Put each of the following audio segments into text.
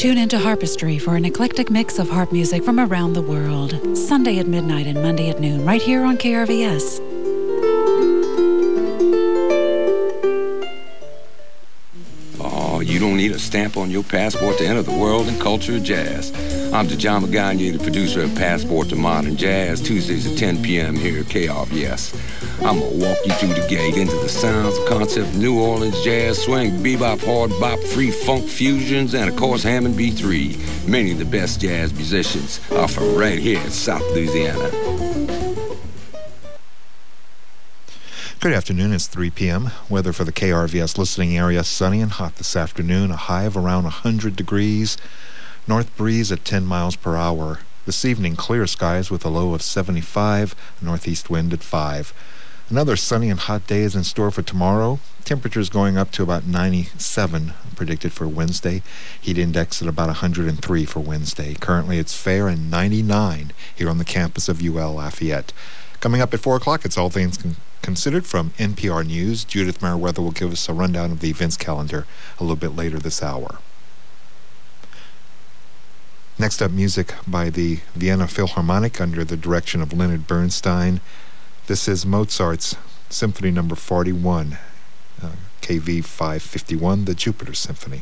Tune into Harpistry for an eclectic mix of harp music from around the world. Sunday at midnight and Monday at noon, right here on KRVS. Oh, you don't need a stamp on your passport to enter the world and culture of jazz. I'm Djama Gagne, the producer of Passport to Modern Jazz, Tuesdays at 10 p.m. here at KRVS. I'm going to walk you through the gate into the sounds, concept of New Orleans jazz, swing, bebop, hard bop, free funk fusions, and of course Hammond B3. Many of the best jazz musicians are from right here in South Louisiana. Good afternoon, it's 3 p.m. Weather for the KRVS listening area, sunny and hot this afternoon, a high of around 100 degrees. North breeze at 10 miles per hour. This evening, clear skies with a low of 75, northeast wind at 5. Another sunny and hot day is in store for tomorrow. Temperatures going up to about 97 predicted for Wednesday. Heat index at about 103 for Wednesday. Currently, it's fair and 99 here on the campus of UL Lafayette. Coming up at 4 o'clock, it's All Things Considered from NPR News. Judith Merriweather will give us a rundown of the events calendar a little bit later this hour. Next up, music by the Vienna Philharmonic under the direction of Leonard Bernstein. This is Mozart's Symphony No. 41, KV 551, the Jupiter Symphony.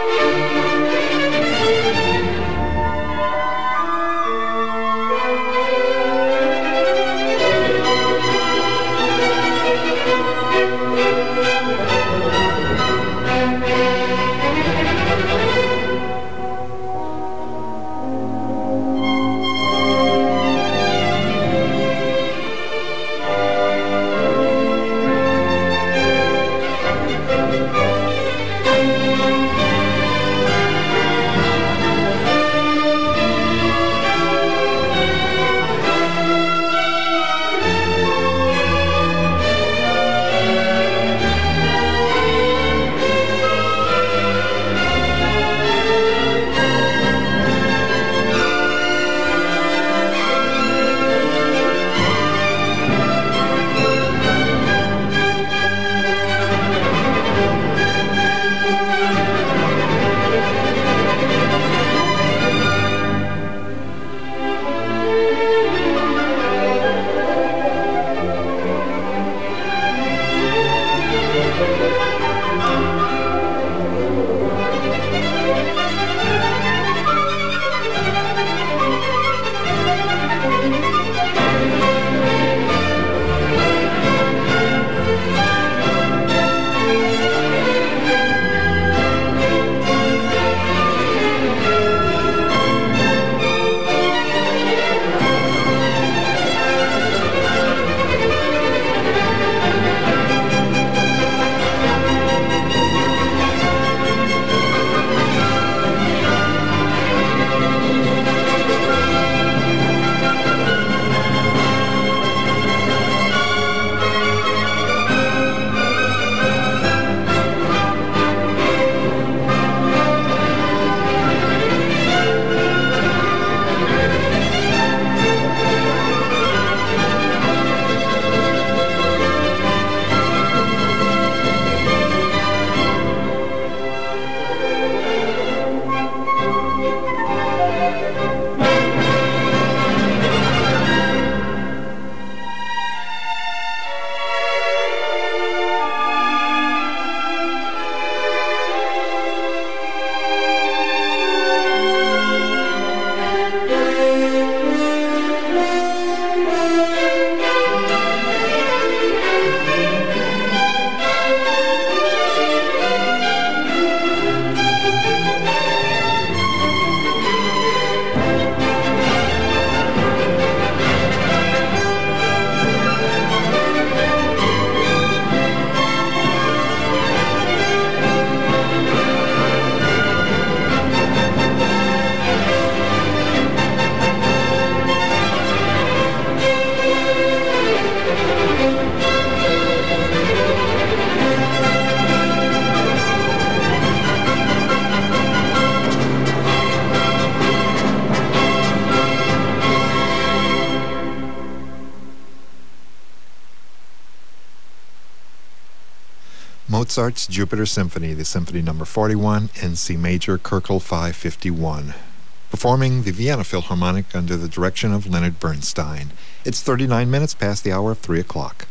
Mozart's Jupiter Symphony, the Symphony No. 41 in C Major, Köchel 551. Performing the Vienna Philharmonic under the direction of Leonard Bernstein. It's 39 minutes past the hour of 3 o'clock.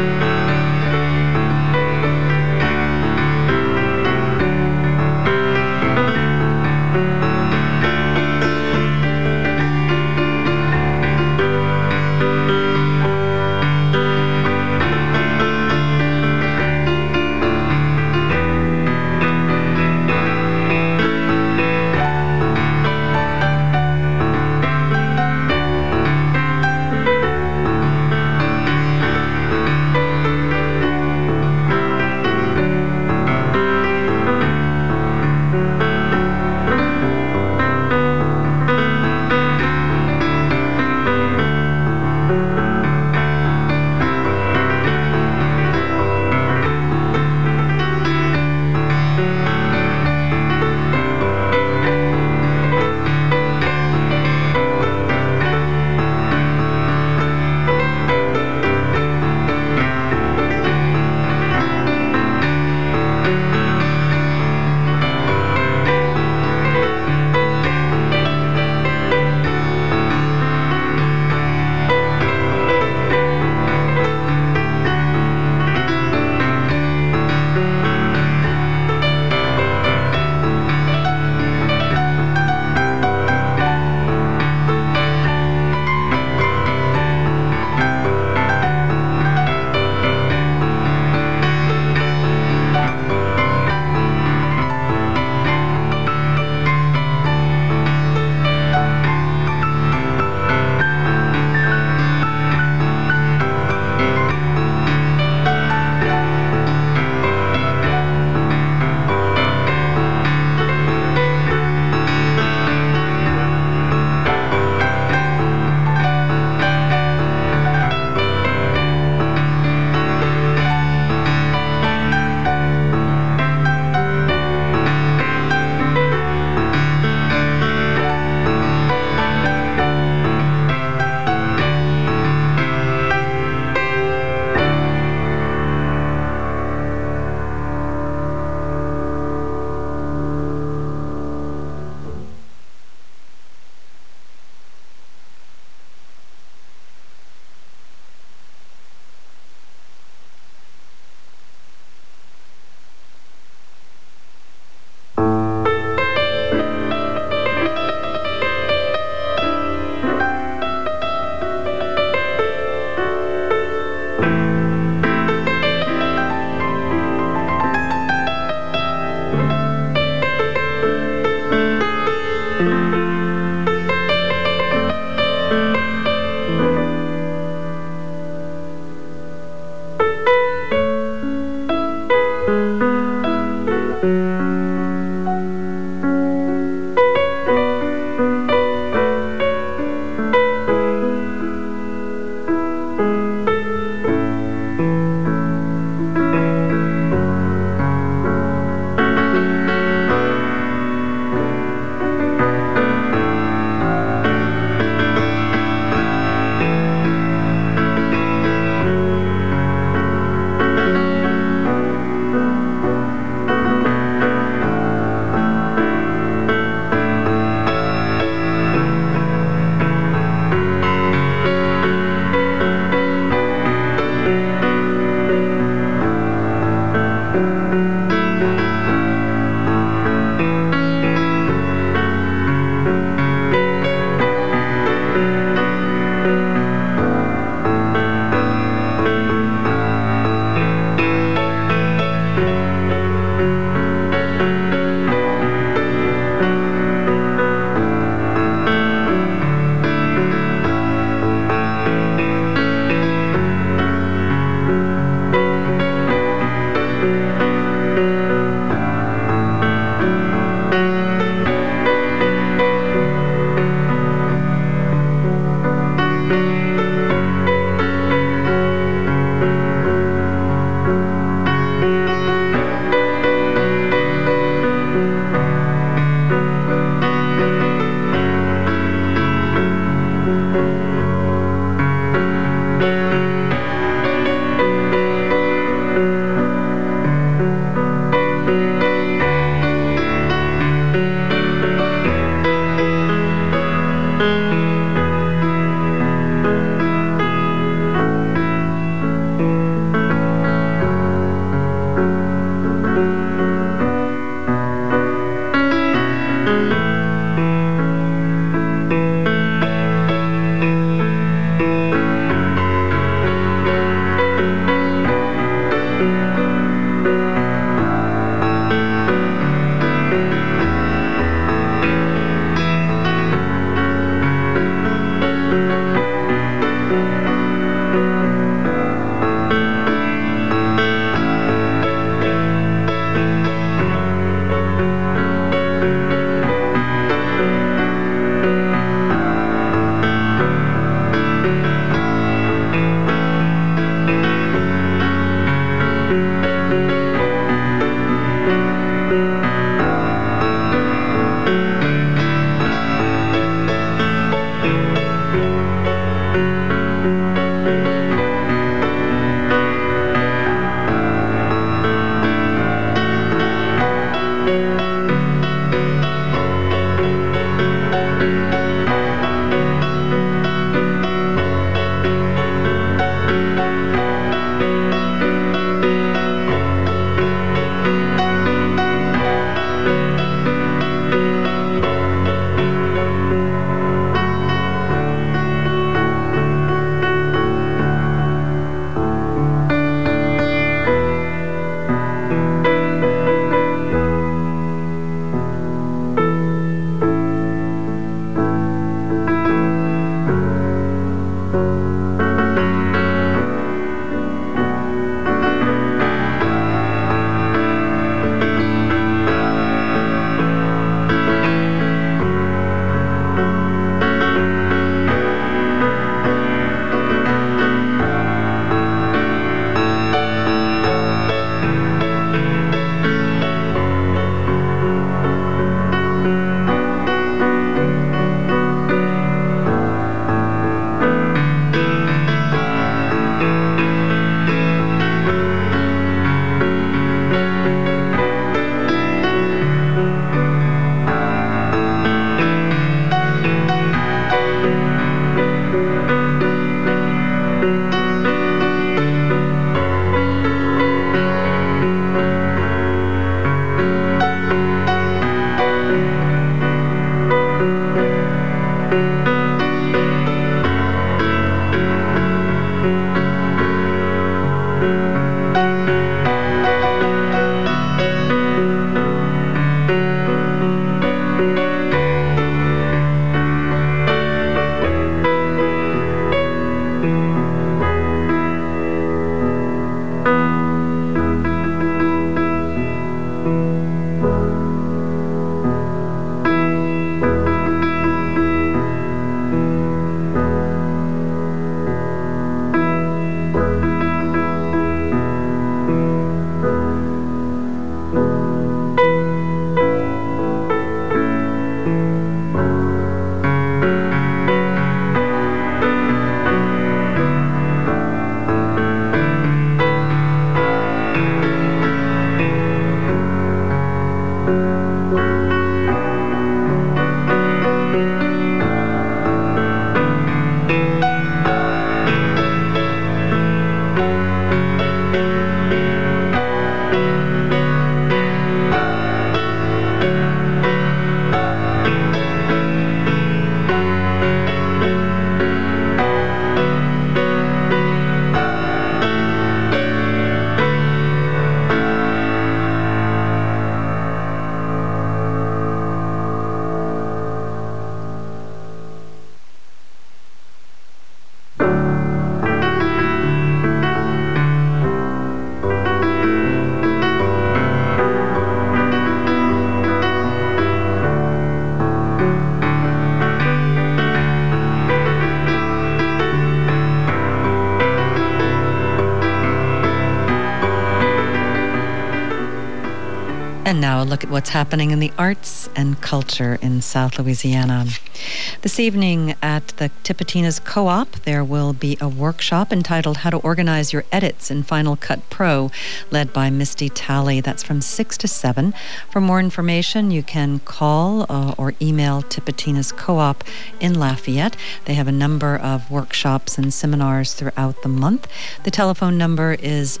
And now a look at what's happening in the arts and culture in South Louisiana. This evening at the Tipitina's Co-op, there will be a workshop entitled How to Organize Your Edits in Final Cut Pro, led by Misty Talley. That's from 6 to 7. For more information, you can call or email Tipitina's Co-op in Lafayette. They have a number of workshops and seminars throughout the month. The telephone number is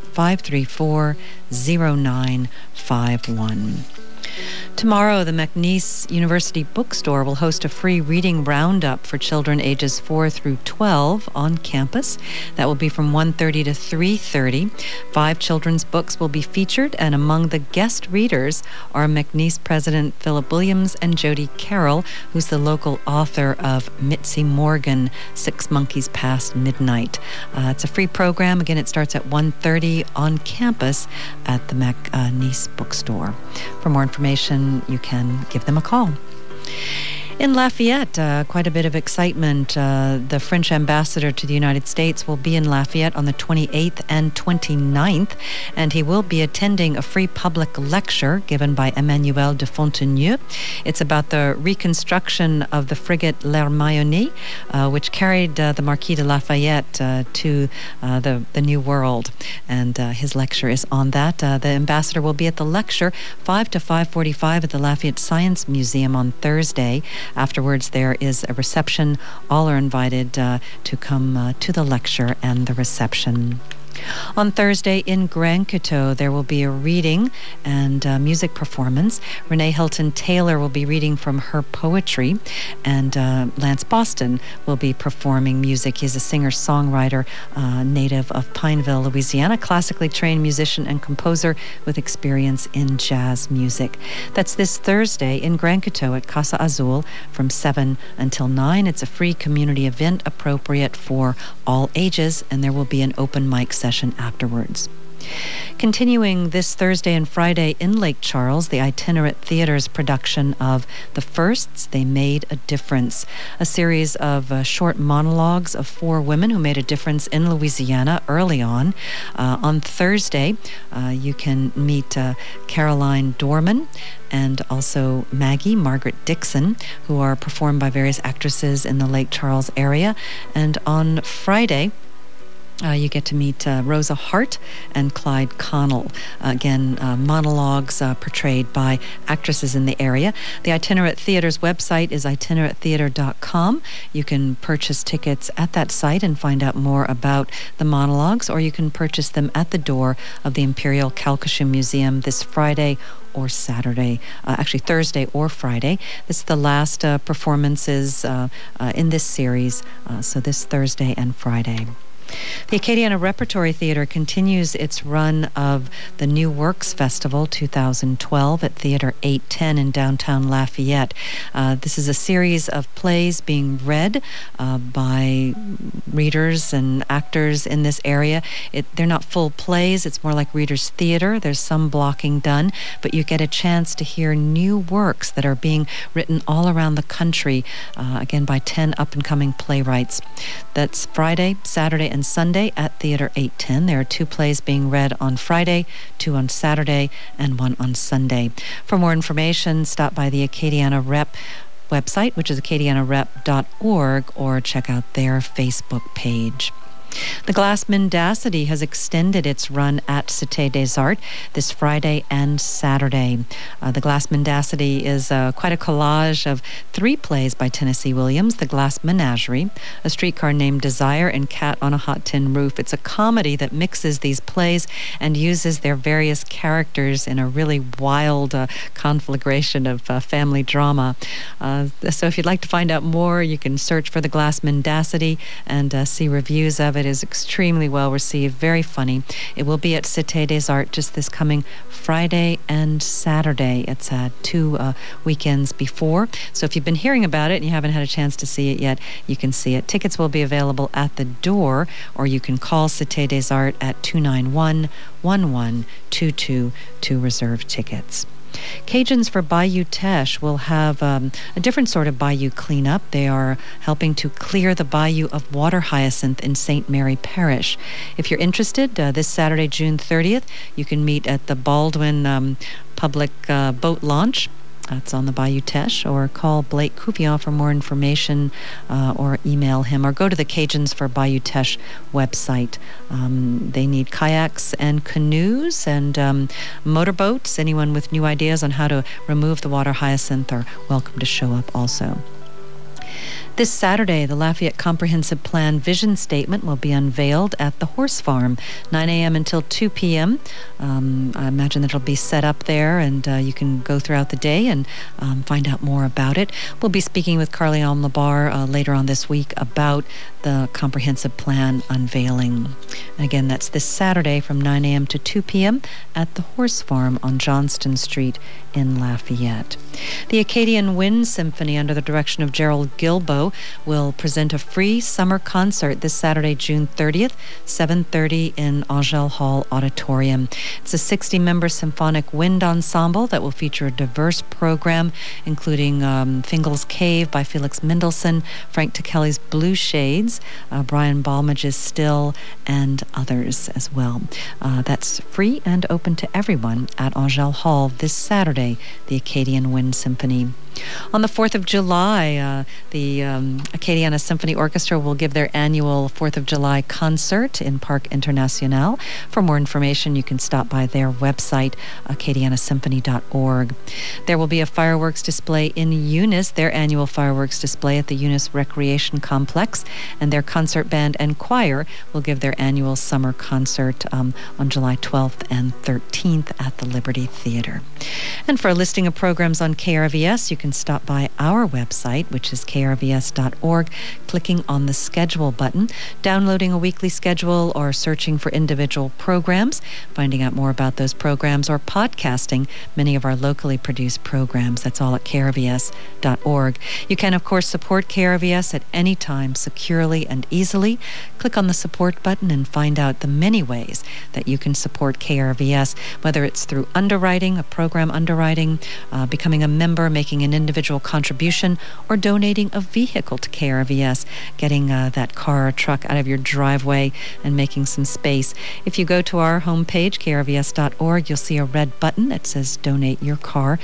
534-0951. Tomorrow, the McNeese University Bookstore will host a free reading roundup for children ages 4 through 12 on campus. That will be from 1:30 to 3:30. 5 children's books will be featured, and among the guest readers are McNeese President Philip Williams and Jody Carroll, who's the local author of Mitzi Morgan, 6 Monkeys Past Midnight. It's a free program. Again, it starts at 1:30 on campus at the McNeese Bookstore. For more information, you can give them a call. In Lafayette, quite a bit of excitement. The French ambassador to the United States will be in Lafayette on the 28th and 29th, and he will be attending a free public lecture given by Emmanuel de Fonteneux. It's about the reconstruction of the frigate L'Hermione, which carried the Marquis de Lafayette to the New World, and his lecture is on that. The ambassador will be at the lecture 5 to 5:45 at the Lafayette Science Museum on Thursday. Afterwards, there is a reception. All are invited to come to the lecture and the reception. On Thursday in Grand Coteau, there will be a reading and music performance. Renee Hilton Taylor will be reading from her poetry, and Lance Boston will be performing music. He's a singer-songwriter, native of Pineville, Louisiana, classically trained musician and composer with experience in jazz music. That's this Thursday in Grand Coteau at Casa Azul from 7 until 9. It's a free community event appropriate for all ages, and there will be an open mic session afterwards. Continuing this Thursday and Friday in Lake Charles, the Itinerant Theater's production of The Firsts, They Made a Difference, a series of short monologues of 4 women who made a difference in Louisiana early on. On Thursday, you can meet Caroline Dorman and also Margaret Dixon, who are performed by various actresses in the Lake Charles area. And on Friday, you get to meet Rosa Hart and Clyde Connell. Again, monologues portrayed by actresses in the area. The Itinerant Theater's website is itineranttheater.com. You can purchase tickets at that site and find out more about the monologues, or you can purchase them at the door of the Imperial Calcasieu Museum this Friday or Saturday, actually Thursday or Friday. This is the last performances in this series, so this Thursday and Friday. The Acadiana Repertory Theater continues its run of the New Works Festival 2012 at Theater 810 in downtown Lafayette. This is a series of plays being read by readers and actors in this area. They're not full plays, it's more like readers' theater. There's some blocking done, but you get a chance to hear new works that are being written all around the country, again by 10 up-and-coming playwrights. That's Friday, Saturday, and and Sunday at Theater 810. There are 2 plays being read on Friday, 2 on Saturday, and 1 on Sunday. For more information, stop by the Acadiana Rep website, which is acadianarep.org, or check out their Facebook page. The Glass Mendacity has extended its run at Cité des Arts this Friday and Saturday. The Glass Mendacity is quite a collage of 3 plays by Tennessee Williams: The Glass Menagerie, A Streetcar Named Desire, and Cat on a Hot Tin Roof. It's a comedy that mixes these plays and uses their various characters in a really wild conflagration of family drama. So if you'd like to find out more, you can search for The Glass Mendacity and see reviews of it. It is extremely well received, very funny. It will be at Cité des Arts just this coming Friday and Saturday. It's 2 weekends before. So if you've been hearing about it and you haven't had a chance to see it yet, you can see it. Tickets will be available at the door, or you can call Cité des Arts at 291-1122 to reserve tickets. Cajuns for Bayou Teche will have a different sort of bayou cleanup. They are helping to clear the bayou of water hyacinth in St. Mary Parish. If you're interested, this Saturday, June 30th, you can meet at the Baldwin Public Boat Launch. That's on the Bayou Teche, or call Blake Coupion for more information, or email him, or go to the Cajuns for Bayou Teche website. They need kayaks and canoes and motorboats. Anyone with new ideas on how to remove the water hyacinth are welcome to show up also. This Saturday, the Lafayette Comprehensive Plan Vision Statement will be unveiled at the Horse Farm, 9 a.m. until 2 p.m. I imagine that it'll be set up there, and you can go throughout the day and find out more about it. We'll be speaking with Carly-Anne Labar later on this week about the Comprehensive Plan unveiling. And again, that's this Saturday from 9 a.m. to 2 p.m. at the Horse Farm on Johnston Street in Lafayette. The Acadian Wind Symphony, under the direction of Gerald Gilbo, will present a free summer concert this Saturday, June 30th, 7:30 in Angel Hall Auditorium. It's a 60-member symphonic wind ensemble that will feature a diverse program, including Fingal's Cave by Felix Mendelssohn, Frank Ticheli's Blue Shades, Brian Balmage's Still, and others as well. That's free and open to everyone at Angel Hall this Saturday, the Acadian Wind Symphony. On the 4th of July, the Acadiana Symphony Orchestra will give their annual 4th of July concert in Parc International. For more information, you can stop by their website, acadianasymphony.org. There will be a fireworks display in Eunice, their annual fireworks display at the Eunice Recreation Complex, and their concert band and choir will give their annual summer concert on July 12th and 13th at the Liberty Theater. And for a listing of programs on KRVS, you can stop by our website, which is krvs.org, clicking on the schedule button, downloading a weekly schedule, or searching for individual programs, finding out more about those programs, or podcasting many of our locally produced programs. That's all at krvs.org. You can, of course, support KRVS at any time securely and easily. Click on the support button and find out the many ways that you can support KRVS, whether it's through underwriting, a program underwriting, becoming a member, making an individual contribution, or donating a vehicle to KRVS, getting that car or truck out of your driveway and making some space. If you go to our homepage, krvs.org, you'll see a red button that says Donate Your Car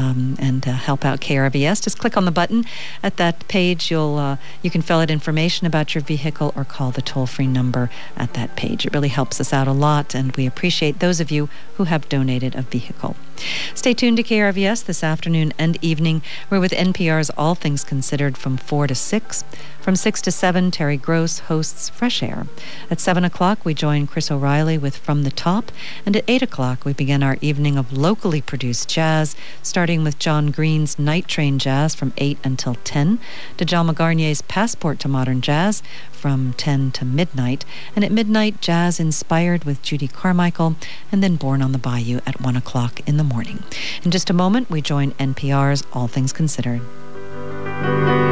and help out KRVS. Just click on the button. At that page, you can fill out information about your vehicle or call the toll-free number at that page. It really helps us out a lot, and we appreciate those of you who have donated a vehicle. Stay tuned to KRVS this afternoon and evening. We're with NPR's All Things Considered from 4 to 6. From 6 to 7, Terry Gross hosts Fresh Air. At 7 o'clock, we join Chris O'Reilly with From the Top. And at 8 o'clock, we begin our evening of locally produced jazz, starting with John Green's Night Train Jazz from 8 until 10, Djalma Garnier's Passport to Modern Jazz from 10 to midnight, and at midnight, Jazz Inspired with Judy Carmichael, and then Born on the Bayou at 1 o'clock in the morning. In just a moment, we join NPR's All Things Considered.